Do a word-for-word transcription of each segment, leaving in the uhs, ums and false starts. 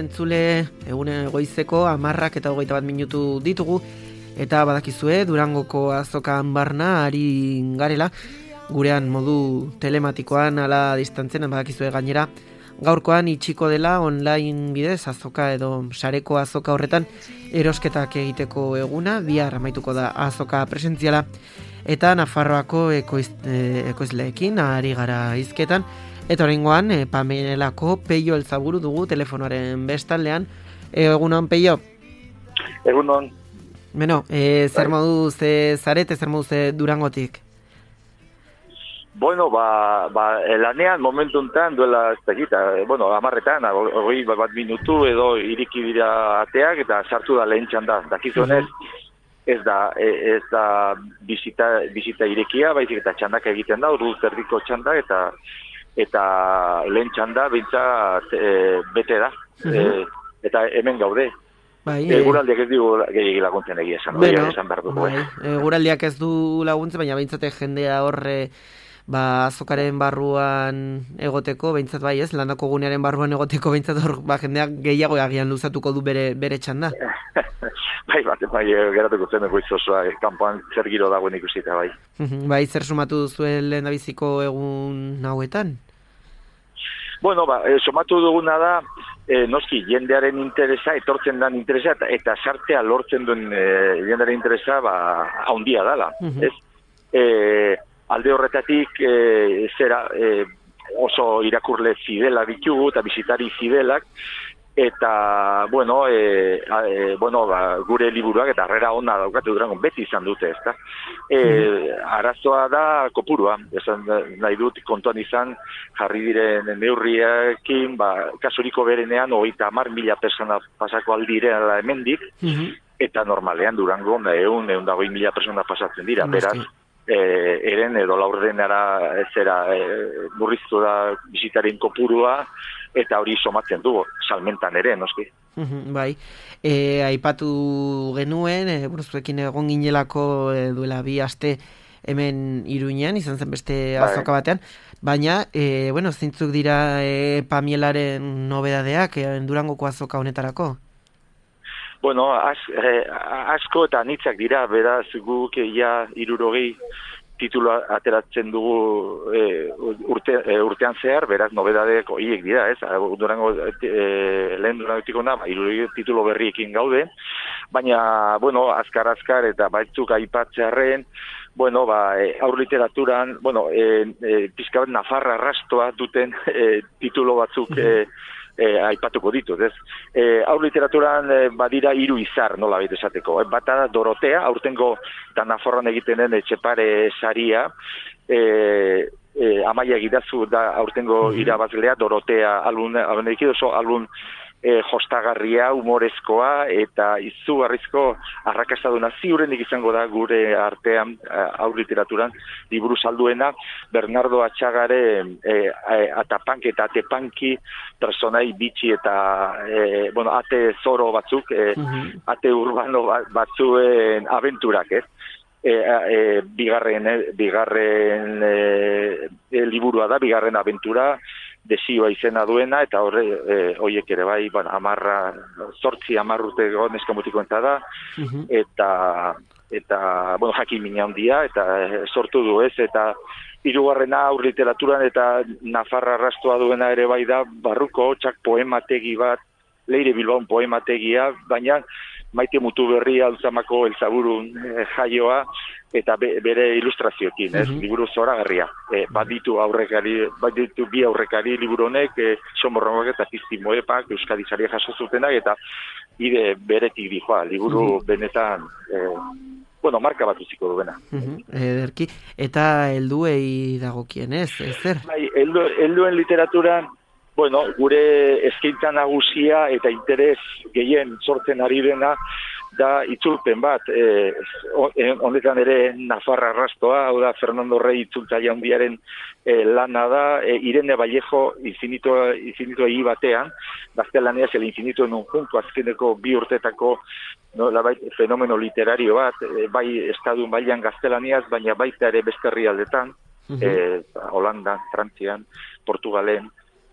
entzule, egune goizeko amarrak eta hogeita bat minutu ditugu, eta badakizue Durangoko azokan barna ari garela, gurean modu telematikoan ala distantzen, badakizue gainera, gaurkoan itxiko dela online bidez azoka edo sareko azoka horretan erosketak egiteko eguna, bihar amaituko da azoka presentziala, eta Nafarroako ekoiz, eh, ekoizleekin ari gara hizketan, eta oraingoan eh, Pamelako Peio Elzaburu dugu telefonoaren bestaldean. Egunon, Peio? Egunon. Beno, eh, zer modu ze zarete, zer modu ze Durangotik? Bueno, ba, ba lanean momentu enten duela ez dakita, bueno, amarretan, hori bat minutu edo iriki dira ateak eta sartu da lehen txanda. Dakizunez, ez da, ez da bizita, bizita irekia, baizik eta txandak egiten da, ordu zerdiko txanda eta eta lehen txanda bintzat e, bete da, e, eta hemen gaude. Bai, e, guraldiak ez du gehiagik laguntzen egia esan, bueno, esan behar dugu. Bai, e, guraldiak ez du laguntzen, baina behintzate jendea horre ba, azokaren barruan egoteko, behintzat bai ez, landako gunearen barruan egoteko behintzat hor, ba, jendeak gehiago agian luzatuko du bere, bere txanda. Bai, bat, bai, geratuko zen egoiz osoa, kanpoan zer giro dagoen ikusita, bai. Bai, zer sumatu zuen lehen dabiziko egun hauetan? Bueno, ba, e, somatu duguna da, e, noski, jendearen interesa, etortzen den interesa, eta, eta sartea lortzen duen e, jendearen interesa, ba, haundia dala, uh-huh. ez? E, alde horretatik, e, zera, e, oso irakurle fidela ditugu, eta bisitari fidelak, eta, bueno, e, e, bueno ba, gure liburuak eta harrera ona daukatu Durango beti izan dute, ezta? E, arazoa da kopurua, esan nahi dut kontuan izan jarri diren neurriekin, ba, kasuriko berenean hogeita hamar mila persona pasako aldirela hemendik, uh-huh. eta normalean Durango ehun, ehun da hogei mila persona pasatzen dira, uh-huh. beraz, e, eren edo laurdenara ezera e, burriztu da bisitaren kopurua, eta hori somatzen du, salmentan ere, noski. Uhum, bai, e, aipatu genuen, e, buruzuekin egon ginelako e, duela bi aste hemen Iruñean, izan zen beste azoka batean, baina, e, bueno, zeintzuk dira e, Pamielaren nobedadeak e, Durangoko azoka honetarako? Bueno, az, eh, asko eta anitzak dira, beraz guk ja hirurogei titulu ateratzen dugu e, urte, e, urtean zehar, beraz nobedadeko hiek dira, ez? Durango, e, lehen Durangotiko da, hirurogei titulo berriekin gaude, baina, bueno, azkar-azkar eta baitzuk aipatzearren, bueno, ba, e, aur literaturan, bueno, e, e, pizka bat Nafarra arrastoa duten e, titulo batzuk e, E, aipatuko ditut, ez? E, aur literaturan e, badira hiru izar, nola baita esateko. E, bata da Dorotea, aurtengo eta Nafarroan egiten den Etxepare saria, e, e, Amaia Gidazu da aurtengo irabazlea, Dorotea alun, alun oso alun e, jostagarria, humorezkoa, eta izugarrizko arrakastatuna ziurenik izango da gure artean aur literaturan liburu salduena, Bernardo Atxagaren e, atapank eta atepanki personai bitxi eta e, bueno, ate zoro batzuk, e, uh-huh. ate urbano batzuen abenturak, ez? E, e, bigarren, e, bigarren e, e, liburua da, bigarren abentura, desioa izena duena, eta horre, e, oiek ere bai, bueno, amarra, zortzi amarruteko neskamutiko enta da, uh-huh. eta, eta, bueno, jakin mina handia, eta e, sortu du ez, eta hirugarrena aur literaturan eta Nafarra arrastoa duena ere bai da, barruko hotxak poemategi bat, Leire Bilbaun poemategia, baina Maite Mutuberri Altzamako Elzaburun e, jaioa, eta be, bere ilustrazioekin, ez, uh-huh. liburu zoragarria. E, baditu aurrekari, baditu bi aurrekari liburu honek, e, Somorrongok eta Pizti Moepak, Euskadi saria jaso zutenak, eta ide beretik dijoa, liburu uh-huh. benetan, e, bueno, marka bat uziko duena. Uh-huh. Ederki, eta helduei dagokien, ez, zer? Bai, heldu, helduen literaturan, bueno, gure eskaintza nagusia eta interes gehien sortzen ari dena da itzulpen bat, e, honetan ere Nafarra arrastoa, hau da Fernando Rey itzultzaile handiaren e, lana da, e, Irene Vallejo infinito, infinito egi batean, gaztelaniaz el infinito en un junto, azkeneko bi urtetako no, la, bai, fenomeno literario bat, e, bai estadun bailan gaztelaniaz, baina baita ere beste herrialdetan, uh-huh. e, Holandan, Frantzian, Portugalen,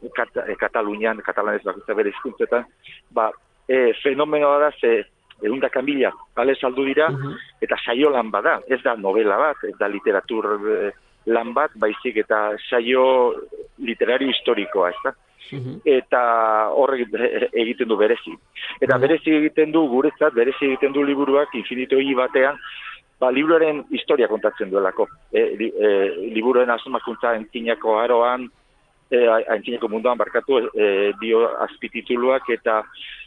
kat, e, Katalunian, katalanez bakoitza bere hizkuntzetan, ba, e, fenomenoa da ze ehundaka mila bale saldu dira, uh-huh. eta saio lan bada, ez da novela bat, ez da literatur e, lan bat, baizik eta saio literario historikoa, ez da? Uh-huh. Eta horrek egiten du berezi. Eta uh-huh. berezi egiten du, guretzat, berezi egiten du liburuak infinito higi batean, ba, liburuaren historia kontatzen duelako. E, li, e, liburuaren asmakuntza entzinako aroan, e, entzinako munduan barkatu, e, dio azpitituluak, eta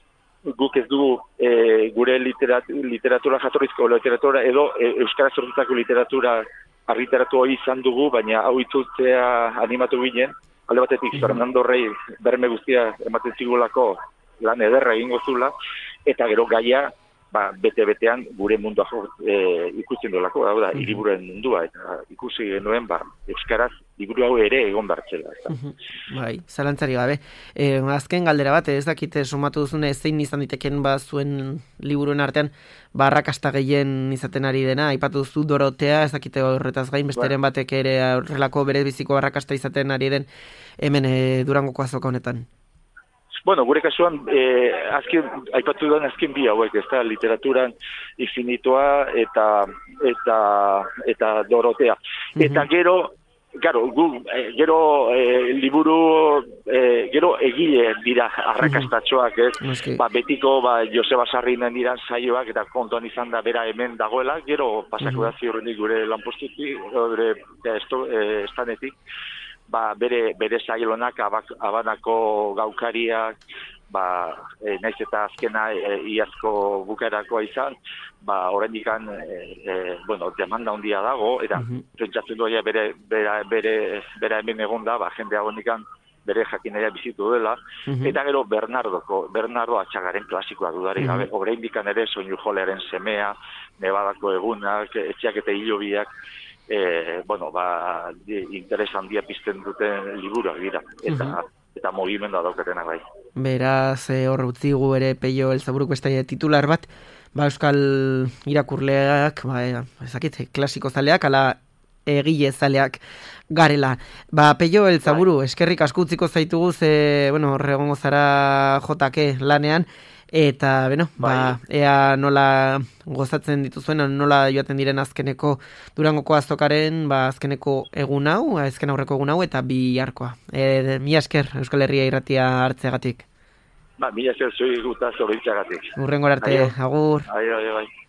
guk ez du e, gure literat, literatura jatorrizko literatura, edo e, euskara sortutako literatura argitaratu hori izan dugu, baina hau itzultzea animatu ginen, alde batetik, mm-hmm. Fernando Rey berme guztia ematen zigulako lan ederra egingo zula, eta gero gaia, ba, bete-betean gure mundua e, ikusten duelako, hau da, mm-hmm. hiriburuen mundua, eta ikusi genuen, ba, euskaraz, liburu hau ere egon bartzela. Mm-hmm. Bai, zalantzari gabe. E, azken galdera bat, ez dakite somatu duzune, zein izan diteken ba zuen liburuen artean, ba, arrakasta gehien izaten ari dena, aipatu duzu Dorotea, ez dakite horretaz gain, besteren batek ere horrelako bere biziko arrakasta izaten ari den, hemen e, Durangoko azoka honetan. Bueno, gure kasuan, eh, azken, aipatu duan azken bi hauek, ez da, literaturan infinitoa eta eta eta Dorotea. Mm-hmm. Eta gero, gero, gu, eh, gero eh, liburu, eh, gero egile dira arrakastatxoak, ez? Mm-hmm. Ba, betiko, ba, Joseba Sarrinen diran saioak, eta kontuan izan da bera hemen dagoela, gero pasako da ziurrenik gure lanpostutik, gure eh, estanetik, ba, bere, bere sailonak, Abanako gaukariak, ba, e, naiz eta azkena e, iazko bukerakoa izan, ba, oraindikan e, e, bueno, demanda handia dago, eta mm-hmm. pentsatzen doia bere, bere, bere, bere hemen egon da, ba, jende agonikan bere jakineria bizitu dela, mm-hmm. eta gero Bernardoko, Bernardo Atxagaren klasikoa dudari gabe, mm-hmm. oraindikan ere Soinu Jolearen semea, Nebadako egunak, etxeak eta hilobiak, E, bueno, ba, interes handia pizten duten liburuak dira, eta, uh-huh. eta mugimendua daukatena bai. Beraz, hor e, utzigu ere Peio Elzaburuk beste titular bat, ba, euskal irakurleak, ba, ezakit, klasiko zaleak, ala egile zaleak garela. Ba, Peio Elzaburu, bai. Eskerrik asko utziko zaitugu, ze, bueno, horregongo zara jotake lanean, eta, beno, bai. Ba, ea nola gozatzen dituzuen, nola joaten diren azkeneko Durangoko azokaren, ba, azkeneko egun hau, azken aurreko egun hau, eta biharkoa. E, mila esker, Euskal Herria irratia hartzeagatik. Ba, mila esker zui guta zorritzagatik. Urrengor arte, agur. Aio, aio, bai.